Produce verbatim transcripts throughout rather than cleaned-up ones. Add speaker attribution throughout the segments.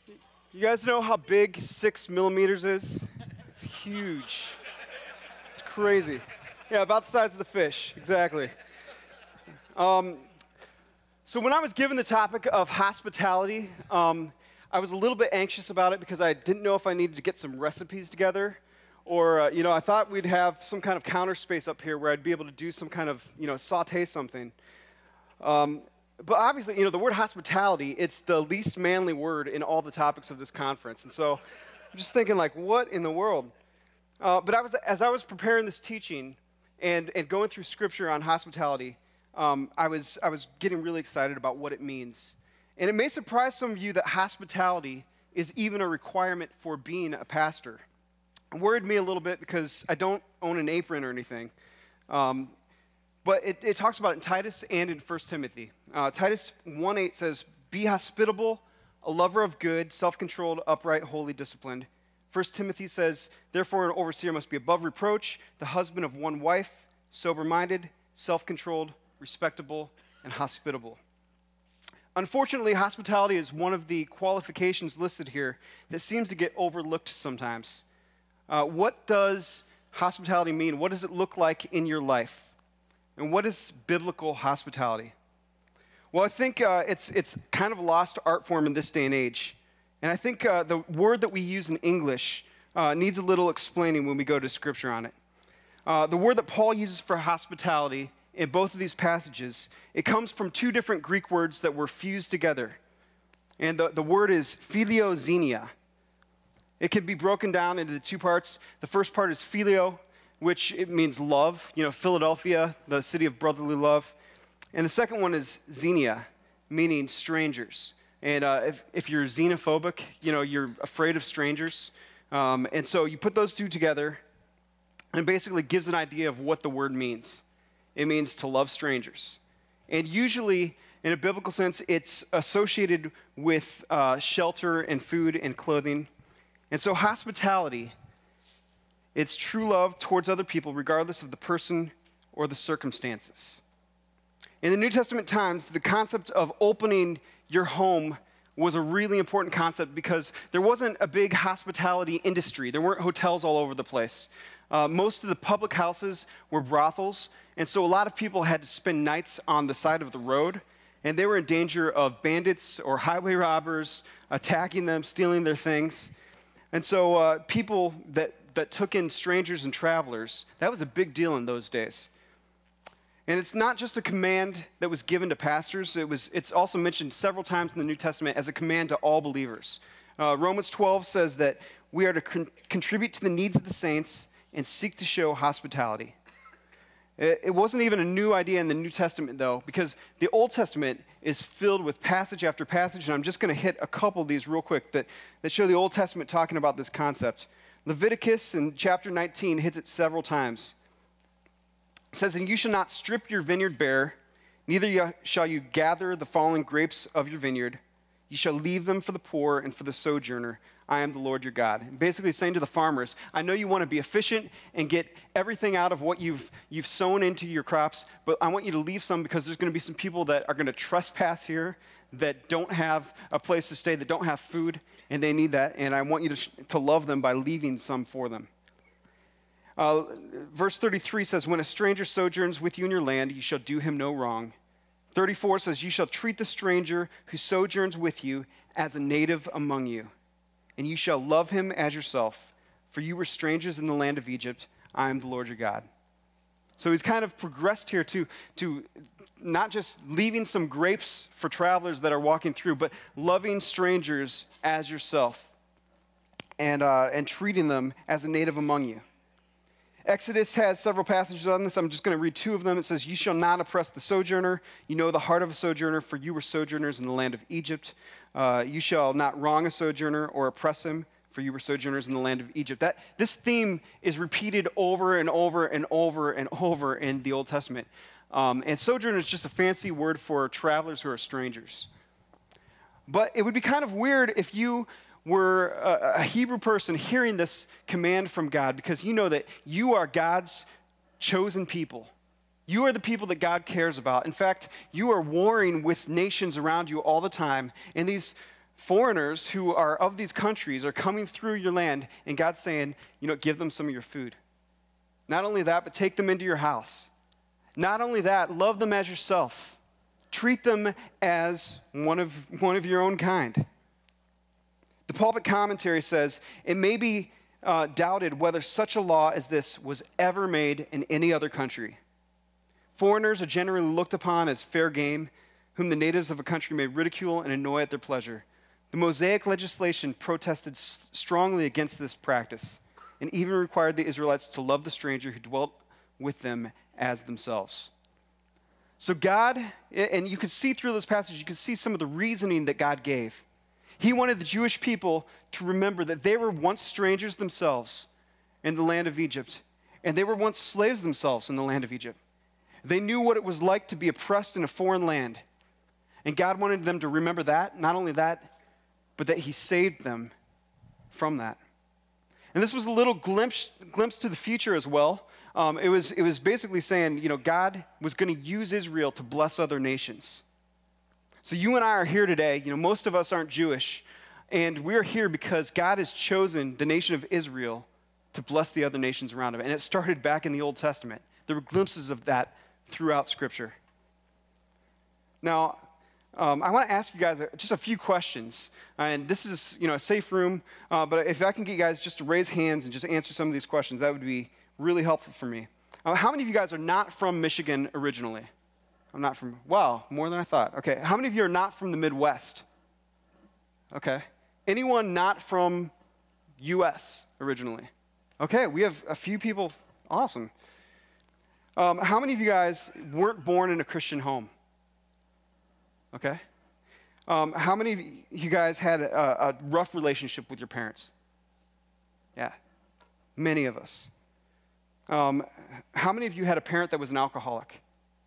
Speaker 1: You guys know how big six millimeters is? It's huge. It's crazy. Yeah, about the size of the fish, exactly. Um, so when I was given the topic of hospitality, um, I was a little bit anxious about it because I didn't know if I needed to get some recipes together, or uh, you know, I thought we'd have some kind of counter space up here where I'd be able to do some kind of, you know, saute something. Um, But obviously, you know, the word hospitality, it's the least manly word in all the topics of this conference. And so I'm just thinking, like, what in the world? Uh, but I was, as I was preparing this teaching and, and going through scripture on hospitality, um, I, was, I was getting really excited about what it means. And it may surprise some of you that hospitality is even a requirement for being a pastor. It worried me a little bit because I don't own an apron or anything. Um, But it, it talks about it in Titus and in First Timothy. Uh, Titus one eight says, "Be hospitable, a lover of good, self-controlled, upright, holy, disciplined." First Timothy says, "Therefore an overseer must be above reproach, the husband of one wife, sober-minded, self-controlled, respectable, and hospitable." Unfortunately, hospitality is one of the qualifications listed here that seems to get overlooked sometimes. Uh, what does hospitality mean? What does it look like in your life? And what is biblical hospitality? Well, I think uh, it's, it's kind of a lost art form in this day and age. And I think uh, the word that we use in English uh, needs a little explaining when we go to Scripture on it. Uh, the word that Paul uses for hospitality in both of these passages, it comes from two different Greek words that were fused together. And the, the word is philoxenia. It can be broken down into the two parts. The first part is phileo, which it means love, you know, Philadelphia, the city of brotherly love. And the second one is xenia, meaning strangers. And uh, if, if you're xenophobic, you know, you're afraid of strangers. Um, and so you put those two together, and it basically gives an idea of what the word means. It means to love strangers. And usually, in a biblical sense, it's associated with uh, shelter and food and clothing. And so hospitality, it's true love towards other people, regardless of the person or the circumstances. In the New Testament times, the concept of opening your home was a really important concept because there wasn't a big hospitality industry. There weren't hotels all over the place. Uh, most of the public houses were brothels, and so a lot of people had to spend nights on the side of the road, and they were in danger of bandits or highway robbers attacking them, stealing their things. And so uh, people that that took in strangers and travelers, that was a big deal in those days. And it's not just a command that was given to pastors. It was, it's also mentioned several times in the New Testament as a command to all believers. Uh, Romans twelve says that we are to con- contribute to the needs of the saints and seek to show hospitality. It, it wasn't even a new idea in the New Testament, though, because the Old Testament is filled with passage after passage, and I'm just going to hit a couple of these real quick that, that show the Old Testament talking about this concept. Leviticus in chapter nineteen hits it several times. It says, "And you shall not strip your vineyard bare, neither shall you gather the fallen grapes of your vineyard. You shall leave them for the poor and for the sojourner. I am the Lord your God." And basically saying to the farmers, I know you want to be efficient and get everything out of what you've, you've sown into your crops, but I want you to leave some because there's going to be some people that are going to trespass here, that don't have a place to stay, that don't have food, and they need that, and I want you to, sh- to love them by leaving some for them. Uh, verse thirty-three says, "When a stranger sojourns with you in your land, you shall do him no wrong." thirty-four says, "You shall treat the stranger who sojourns with you as a native among you, and you shall love him as yourself, for you were strangers in the land of Egypt. I am the Lord your God." So he's kind of progressed here to, to not just leaving some grapes for travelers that are walking through, but loving strangers as yourself and, uh, and treating them as a native among you. Exodus has several passages on this. I'm just going to read two of them. It says, "You shall not oppress the sojourner. You know the heart of a sojourner, for you were sojourners in the land of Egypt. Uh, you shall not wrong a sojourner or oppress him, for you were sojourners in the land of Egypt." That, this theme is repeated over and over and over and over in the Old Testament. Um, and sojourner is just a fancy word for travelers who are strangers. But it would be kind of weird if you were a, a Hebrew person hearing this command from God, because you know that you are God's chosen people. You are the people that God cares about. In fact, you are warring with nations around you all the time. And these Foreigners who are of these countries are coming through your land, and God's saying, you know, give them some of your food. Not only that, but take them into your house. Not only that, love them as yourself. Treat them as one of, one of your own kind. The pulpit commentary says, it may be uh, doubted whether such a law as this was ever made in any other country. Foreigners are generally looked upon as fair game, whom the natives of a country may ridicule and annoy at their pleasure. The Mosaic legislation protested s- strongly against this practice and even required the Israelites to love the stranger who dwelt with them as themselves. So God, and you can see through this passage, you can see some of the reasoning that God gave. He wanted the Jewish people to remember that they were once strangers themselves in the land of Egypt, and they were once slaves themselves in the land of Egypt. They knew what it was like to be oppressed in a foreign land, and God wanted them to remember that, not only that, but that he saved them from that. And this was a little glimpse, glimpse to the future as well. Um, it was, it was basically saying, you know, God was going to use Israel to bless other nations. So you and I are here today. You know, most of us aren't Jewish, and we're here because God has chosen the nation of Israel to bless the other nations around him. And it started back in the Old Testament. There were glimpses of that throughout Scripture. Now, Um, I want to ask you guys just a few questions, and this is, you know, a safe room, uh, but if I can get you guys just to raise hands and just answer some of these questions, that would be really helpful for me. Uh, how many of you guys are not from Michigan originally? I'm not from, wow, more than I thought. Okay, how many of you are not from the Midwest? Okay. Anyone not from U S originally? Okay, we have a few people, awesome. Um, how many of you guys weren't born in a Christian home? Okay. Um, how many of you guys had a, a rough relationship with your parents? Yeah, many of us. Um, how many of you had a parent that was an alcoholic?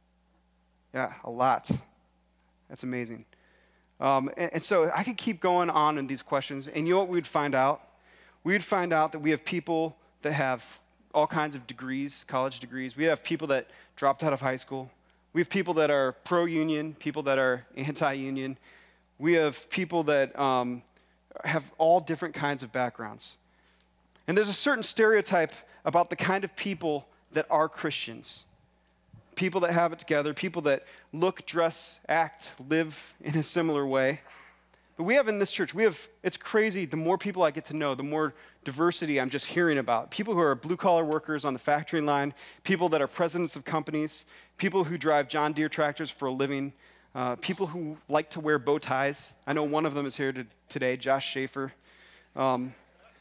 Speaker 1: Yeah, a lot. That's amazing. Um, and, and so I could keep going on in these questions, and you know what we'd find out? We'd find out that we have people that have all kinds of degrees, college degrees. We have people that dropped out of high school. We have people that are pro-union, people that are anti-union. We have people that um, have all different kinds of backgrounds. And there's a certain stereotype about the kind of people that are Christians. People that have it together, people that look, dress, act, live in a similar way. But we have in this church, we have, it's crazy, the more people I get to know, the more diversity I'm just hearing about. People who are blue-collar workers on the factory line, people that are presidents of companies, people who drive John Deere tractors for a living, uh, people who like to wear bow ties. I know one of them is here to, today, Josh Schaefer. Um,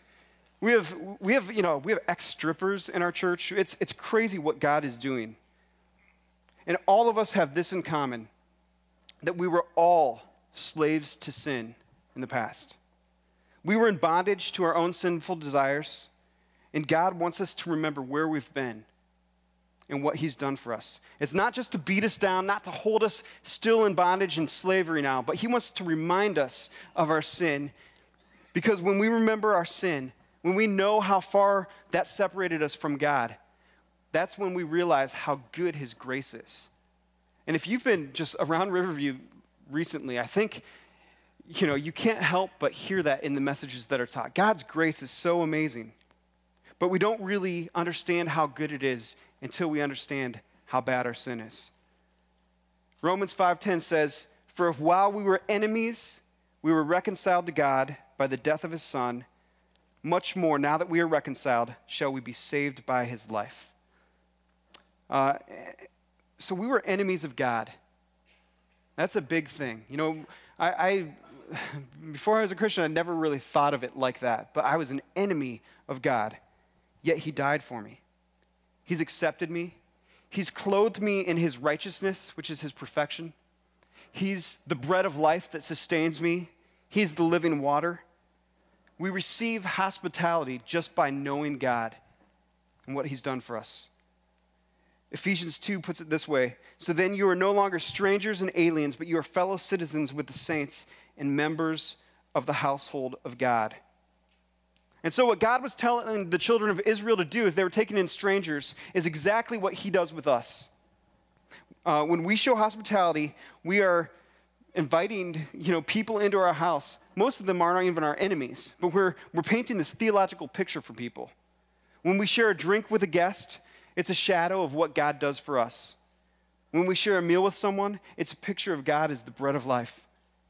Speaker 1: we have, we have, you know, we have ex-strippers in our church. It's, it's crazy what God is doing. And all of us have this in common, that we were all slaves to sin in the past. We were in bondage to our own sinful desires, and God wants us to remember where we've been and what he's done for us. It's not just to beat us down, not to hold us still in bondage and slavery now, but he wants to remind us of our sin, because when we remember our sin, when we know how far that separated us from God, that's when we realize how good his grace is. And if you've been just around Riverview recently, I think, you know, you can't help but hear that in the messages that are taught. God's grace is so amazing, but we don't really understand how good it is until we understand how bad our sin is. Romans five ten says, "For if while we were enemies, we were reconciled to God by the death of his Son, much more, now that we are reconciled, shall we be saved by his life." Uh, so we were enemies of God. That's a big thing. You know, I, I before I was a Christian, I never really thought of it like that, but I was an enemy of God, yet he died for me. He's accepted me. He's clothed me in his righteousness, which is his perfection. He's the bread of life that sustains me. He's the living water. We receive hospitality just by knowing God and what he's done for us. Ephesians two puts it this way: "So then you are no longer strangers and aliens, but you are fellow citizens with the saints and members of the household of God." And so what God was telling the children of Israel to do as they were taking in strangers is exactly what he does with us. Uh, when we show hospitality, we are inviting, you know, people into our house, most of them aren't even our enemies, but we're, we're painting this theological picture for people. When we share a drink with a guest, it's a shadow of what God does for us. When we share a meal with someone, it's a picture of God as the bread of life.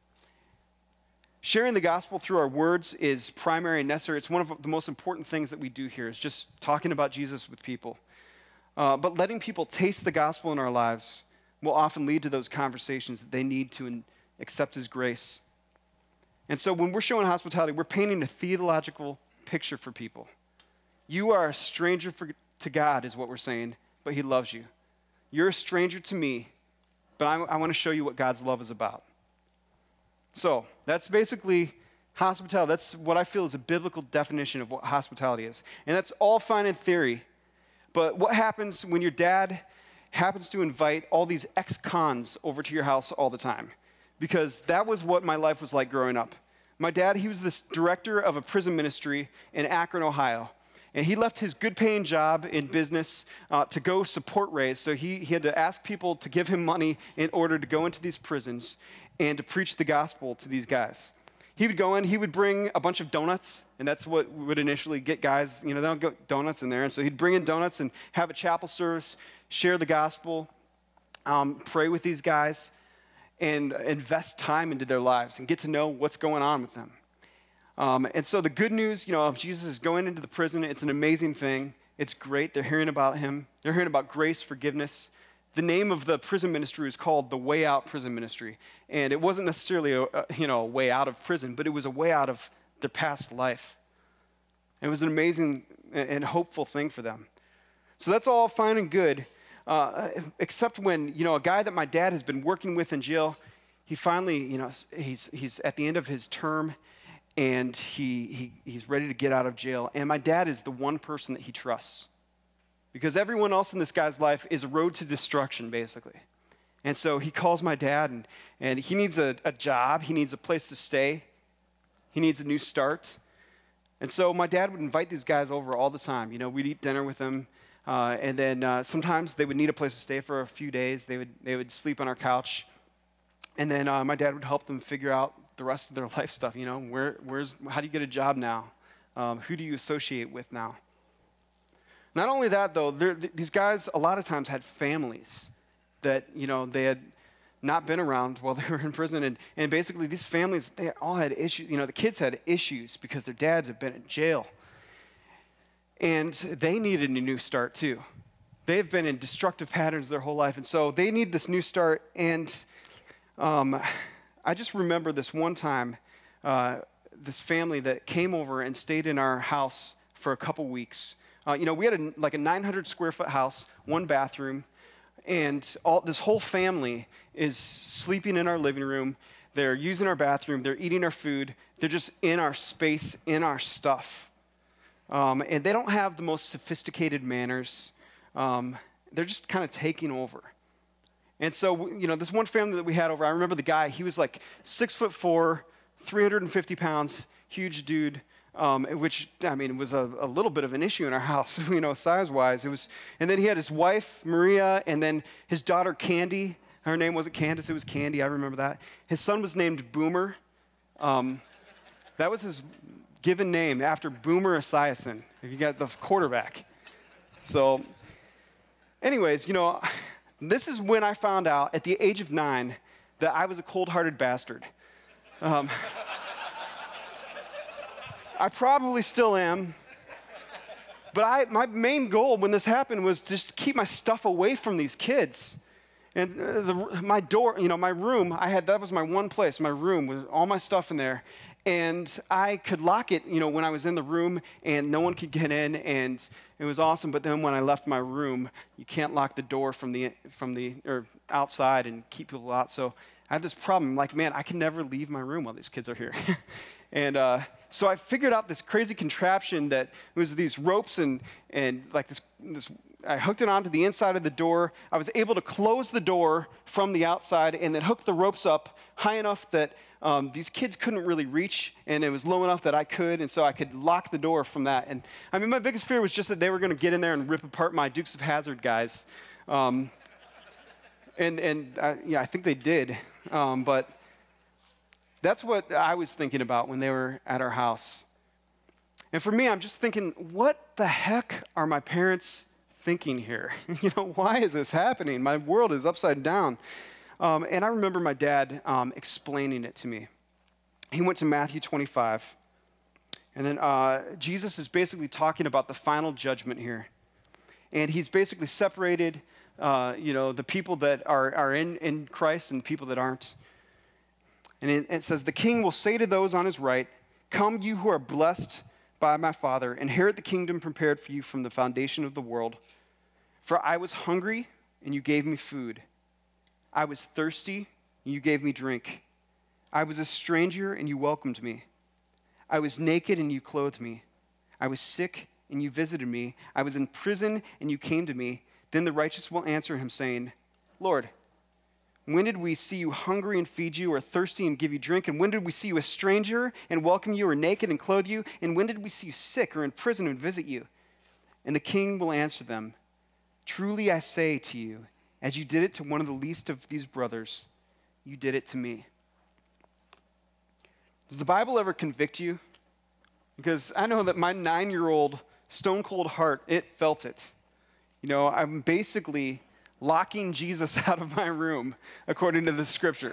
Speaker 1: Sharing the gospel through our words is primary and necessary. It's one of the most important things that we do here, is just talking about Jesus with people. Uh, but letting people taste the gospel in our lives will often lead to those conversations that they need to in, accept his grace. And so when we're showing hospitality, we're painting a theological picture for people. You are a stranger for, to God, is what we're saying, but he loves you. You're a stranger to me, but I, I want to show you what God's love is about. So that's basically hospitality. That's what I feel is a biblical definition of what hospitality is. And that's all fine in theory. But what happens when your dad happens to invite all these ex-cons over to your house all the time? Because that was what my life was like growing up. My dad, he was this director of a prison ministry in Akron, Ohio. And he left his good-paying job in business uh, to go support Raise. So he, he had to ask people to give him money in order to go into these prisons and to preach the gospel to these guys. He would go in, he would bring a bunch of donuts, and that's what would initially get guys, you know, they don't get donuts in there. And so he'd bring in donuts and have a chapel service, share the gospel, um, pray with these guys, and invest time into their lives and get to know what's going on with them. Um, and so the good news, you know, of Jesus is going into the prison. It's an amazing thing. It's great. They're hearing about him. They're hearing about grace, forgiveness. The name of the prison ministry is called the Way Out Prison Ministry. And it wasn't necessarily a, a, you know, a way out of prison, but it was a way out of their past life. It was an amazing and hopeful thing for them. So that's all fine and good, uh, except when, you know, a guy that my dad has been working with in jail, he finally, you know, he's, he's at the end of his term, and he, he he's ready to get out of jail. And my dad is the one person that he trusts. Because everyone else in this guy's life is a road to destruction, basically. And so he calls my dad, and, and he needs a, a job. He needs a place to stay. He needs a new start. And so my dad would invite these guys over all the time. You know, we'd eat dinner with them. Uh, and then uh, sometimes they would need a place to stay for a few days. They would, they would sleep on our couch. And then uh, my dad would help them figure out the rest of their life stuff. You know, where, where's, how do you get a job now? Um, who do you associate with now? Not only that, though, these guys a lot of times had families that, you know, they had not been around while they were in prison. And, and basically these families, they all had issues. You know, the kids had issues because their dads had been in jail. And they needed a new start, too. They've been in destructive patterns their whole life. And so they need this new start. And um, I just remember this one time, uh, this family that came over and stayed in our house for a couple weeks. Uh, you know, we had a, like a nine hundred square foot house, one bathroom, and all this whole family is sleeping in our living room. They're using our bathroom. They're eating our food. They're just in our space, in our stuff. Um, and they don't have the most sophisticated manners. Um, they're just kind of taking over. And so, you know, this one family that we had over, I remember the guy, he was like six foot four, three hundred fifty pounds, huge dude. Um, which, I mean, was a, a little bit of an issue in our house, you know, size-wise. It was, and then he had his wife, Maria, and then his daughter, Candy. Her name wasn't Candace, it was Candy, I remember that. His son was named Boomer. Um, that was his given name, after Boomer Esiason, if you got the quarterback. So, anyways, you know, this is when I found out, at the age of nine, that I was a cold-hearted bastard. Um, I probably still am, but I, my main goal when this happened was just keep my stuff away from these kids. And uh, the, my door, you know, my room, I had, that was my one place, my room with all my stuff in there. And I could lock it, you know, when I was in the room and no one could get in, and it was awesome. But then when I left my room, you can't lock the door from the, from the, or outside and keep people out. So I had this problem, like, man, I can never leave my room while these kids are here. and, uh, So I figured out this crazy contraption that was these ropes and, and like this, this, I hooked it onto the inside of the door. I was able to close the door from the outside and then hook the ropes up high enough that um, these kids couldn't really reach, and it was low enough that I could, and so I could lock the door from that. And I mean, my biggest fear was just that they were going to get in there and rip apart my Dukes of Hazzard guys. Um, and and uh, yeah, I think they did. Um, but That's what I was thinking about when they were at our house. And for me, I'm just thinking, what the heck are my parents thinking here? You know, why is this happening? My world is upside down. Um, and I remember my dad um, explaining it to me. He went to Matthew twenty-five. And then uh, Jesus is basically talking about the final judgment here. And he's basically separated, uh, you know, the people that are, are in, in Christ and people that aren't. And it, it says, the king will say to those on his right, come, you who are blessed by my Father, inherit the kingdom prepared for you from the foundation of the world. For I was hungry, and you gave me food. I was thirsty, and you gave me drink. I was a stranger, and you welcomed me. I was naked, and you clothed me. I was sick, and you visited me. I was in prison, and you came to me. Then the righteous will answer him, saying, Lord, when did we see you hungry and feed you, or thirsty and give you drink? And when did we see you a stranger and welcome you, or naked and clothe you? And when did we see you sick or in prison and visit you? And the king will answer them, truly I say to you, as you did it to one of the least of these brothers, you did it to me. Does the Bible ever convict you? Because I know that my nine-year-old stone-cold heart, it felt it. You know, I'm basically locking Jesus out of my room, according to the scripture.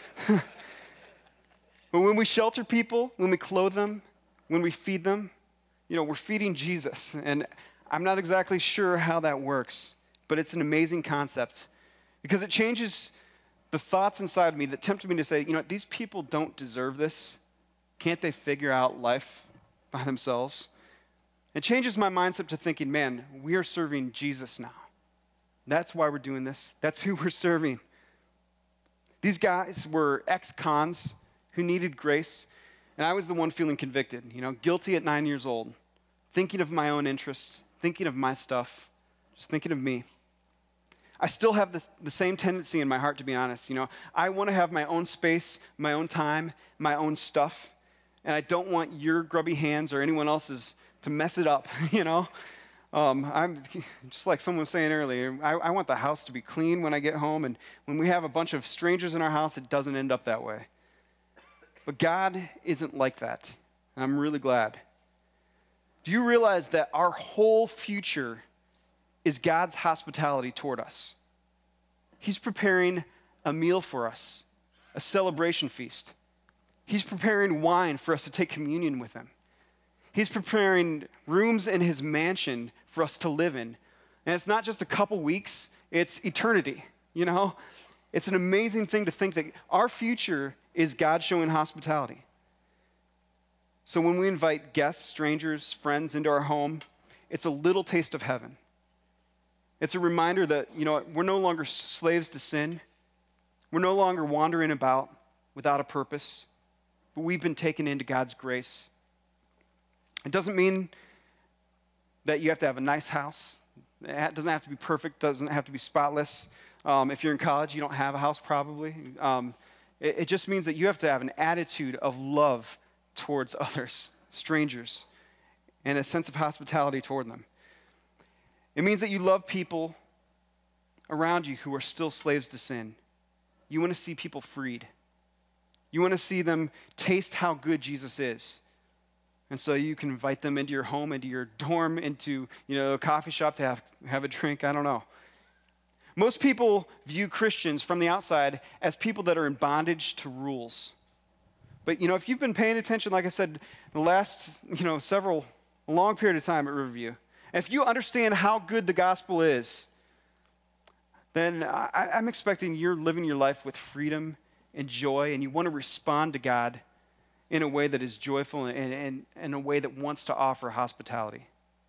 Speaker 1: But when we shelter people, when we clothe them, when we feed them, you know, we're feeding Jesus. And I'm not exactly sure how that works, but it's an amazing concept because it changes the thoughts inside of me that tempt me to say, you know, these people don't deserve this. Can't they figure out life by themselves? It changes my mindset to thinking, man, we are serving Jesus now. That's why we're doing this. That's who we're serving. These guys were ex-cons who needed grace, and I was the one feeling convicted, you know, guilty at nine years old, thinking of my own interests, thinking of my stuff, just thinking of me. I still have this, the same tendency in my heart, to be honest. You know, I want to have my own space, my own time, my own stuff, and I don't want your grubby hands or anyone else's to mess it up, you know. Um, I'm just like someone was saying earlier, I, I want the house to be clean when I get home, and when we have a bunch of strangers in our house, it doesn't end up that way. But God isn't like that, and I'm really glad. Do you realize that our whole future is God's hospitality toward us? He's preparing a meal for us, a celebration feast. He's preparing wine for us to take communion with him. He's preparing rooms in his mansion for us to live in. And it's not just a couple weeks, it's eternity, you know? It's an amazing thing to think that our future is God showing hospitality. So when we invite guests, strangers, friends into our home, it's a little taste of heaven. It's a reminder that, you know, we're no longer slaves to sin. We're no longer wandering about without a purpose, but we've been taken into God's grace. It doesn't mean that you have to have a nice house. It doesn't have to be perfect, doesn't have to be spotless. Um, if you're in college, you don't have a house probably. Um, it, it just means that you have to have an attitude of love towards others, strangers, and a sense of hospitality toward them. It means that you love people around you who are still slaves to sin. You want to see people freed. You want to see them taste how good Jesus is. And so you can invite them into your home, into your dorm, into, you know, a coffee shop to have, have a drink. I don't know. Most people view Christians from the outside as people that are in bondage to rules. But, you know, if you've been paying attention, like I said, the last, you know, several, a long period of time at Riverview, if you understand how good the gospel is, then I, I'm expecting you're living your life with freedom and joy, and you want to respond to God in a way that is joyful and, and, and a way that wants to offer hospitality.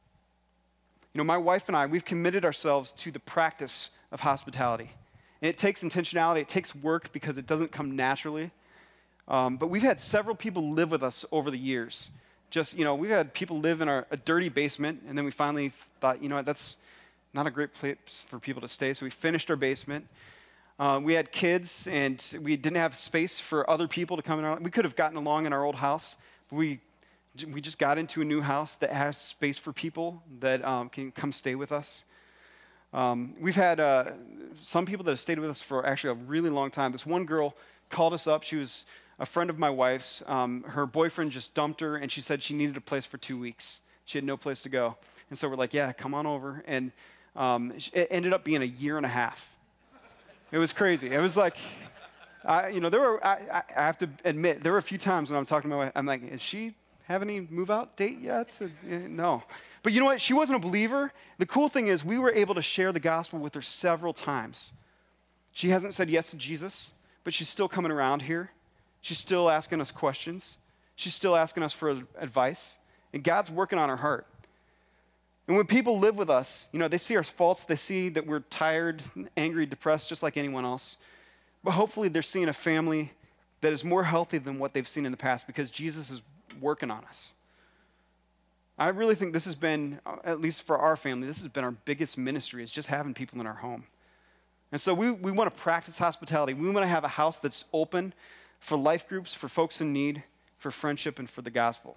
Speaker 1: You know, my wife and I, we've committed ourselves to the practice of hospitality. And it takes intentionality, it takes work because it doesn't come naturally. Um, but we've had several people live with us over the years. Just, you know, we've had people live in our, a dirty basement, and then we finally thought, you know what, that's not a great place for people to stay, so we finished our basement. Uh, we had kids, and we didn't have space for other people to come in our life. We could have gotten along in our old house, but we, we just got into a new house that has space for people that um, can come stay with us. Um, we've had uh, some people that have stayed with us for actually a really long time. This one girl called us up. She was a friend of my wife's, um, her boyfriend just dumped her, and she said she needed a place for two weeks. She had no place to go. And so we're like, yeah, come on over. And um, it ended up being a year and a half. It was crazy. It was like, I, you know, there were, I, I have to admit, there were a few times when I'm talking to my wife, I'm like, is she have any move-out date yet? So, uh, no. But you know what? She wasn't a believer. The cool thing is we were able to share the gospel with her several times. She hasn't said yes to Jesus, but she's still coming around here. She's still asking us questions. She's still asking us for advice. And God's working on her heart. And when people live with us, you know, they see our faults. They see that we're tired, angry, depressed, just like anyone else. But hopefully they're seeing a family that is more healthy than what they've seen in the past because Jesus is working on us. I really think this has been, at least for our family, this has been our biggest ministry, is just having people in our home. And so we, we want to practice hospitality. We want to have a house that's open for life groups, for folks in need, for friendship, and for the gospel.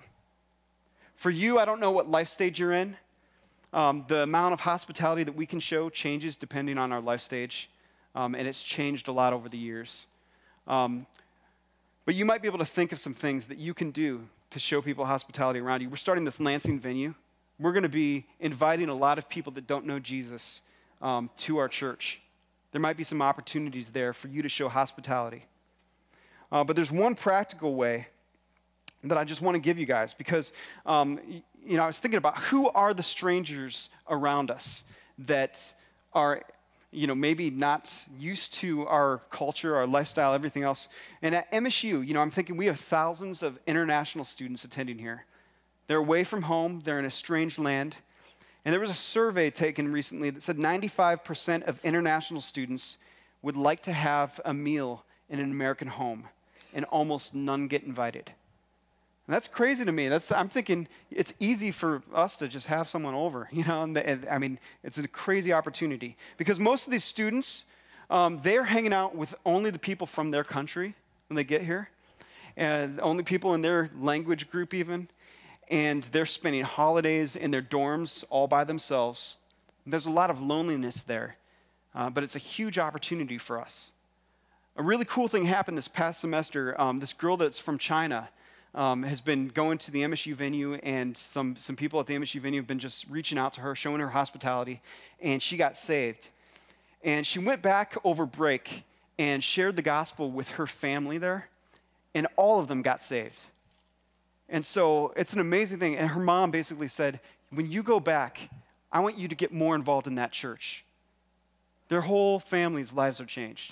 Speaker 1: For you, I don't know what life stage you're in. Um, the amount of hospitality that we can show changes depending on our life stage, um, and it's changed a lot over the years. Um, but you might be able to think of some things that you can do to show people hospitality around you. We're starting this Lansing venue. We're going to be inviting a lot of people that don't know Jesus um, to our church. There might be some opportunities there for you to show hospitality. Uh, but there's one practical way that I just want to give you guys because, um, you know, I was thinking about who are the strangers around us that are, you know, maybe not used to our culture, our lifestyle, everything else. And at M S U, you know, I'm thinking we have thousands of international students attending here. They're away from home. They're in a strange land. And there was a survey taken recently that said ninety-five percent of international students would like to have a meal in an American home, and almost none get invited. And that's crazy to me. That's, I'm thinking it's easy for us to just have someone over, you know. And, the, and I mean, it's a crazy opportunity because most of these students, um, they're hanging out with only the people from their country when they get here, and only people in their language group even, and they're spending holidays in their dorms all by themselves. And there's a lot of loneliness there, uh, but it's a huge opportunity for us. A really cool thing happened this past semester. Um, this girl that's from China Um, has been going to the M S U venue, and some, some people at the M S U venue have been just reaching out to her, showing her hospitality, and she got saved. And she went back over break and shared the gospel with her family there, and all of them got saved. And so it's an amazing thing. And her mom basically said, when you go back, I want you to get more involved in that church. Their whole family's lives are changed.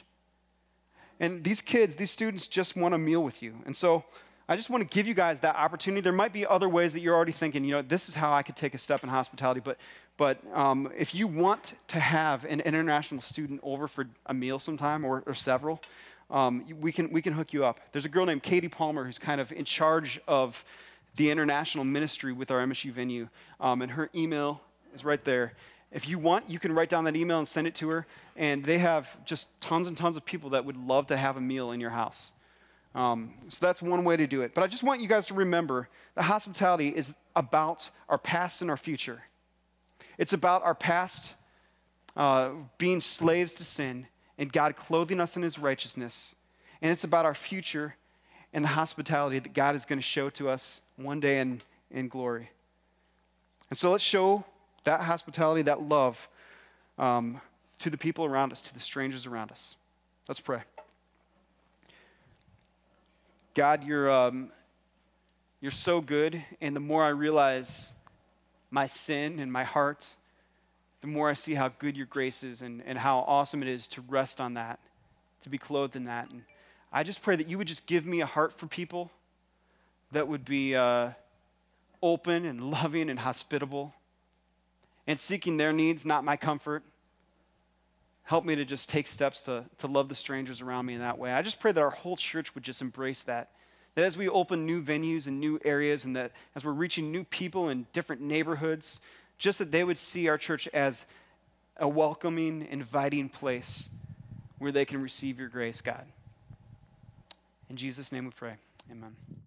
Speaker 1: And these kids, these students just want a meal with you. And so I just want to give you guys that opportunity. There might be other ways that you're already thinking, you know, this is how I could take a step in hospitality. But, but um, if you want to have an international student over for a meal sometime or, or several, um, we can we can hook you up. There's a girl named Katie Palmer who's kind of in charge of the international ministry with our M S U venue, um, and her email is right there. If you want, you can write down that email and send it to her. And they have just tons and tons of people that would love to have a meal in your house. Um, so that's one way to do it. But I just want you guys to remember that hospitality is about our past and our future. It's about our past uh, being slaves to sin and God clothing us in his righteousness. And it's about our future and the hospitality that God is going to show to us one day in, in glory. And so let's show that hospitality, that love um, to the people around us, to the strangers around us. Let's pray. God, you're, um, you're so good, and the more I realize my sin in my heart, the more I see how good your grace is and, and how awesome it is to rest on that, to be clothed in that. And I just pray that you would just give me a heart for people that would be uh, open and loving and hospitable and seeking their needs, not my comfort. Help me to just take steps to, to love the strangers around me in that way. I just pray that our whole church would just embrace that. That as we open new venues and new areas, and that as we're reaching new people in different neighborhoods, just that they would see our church as a welcoming, inviting place where they can receive your grace, God. In Jesus' name we pray. Amen.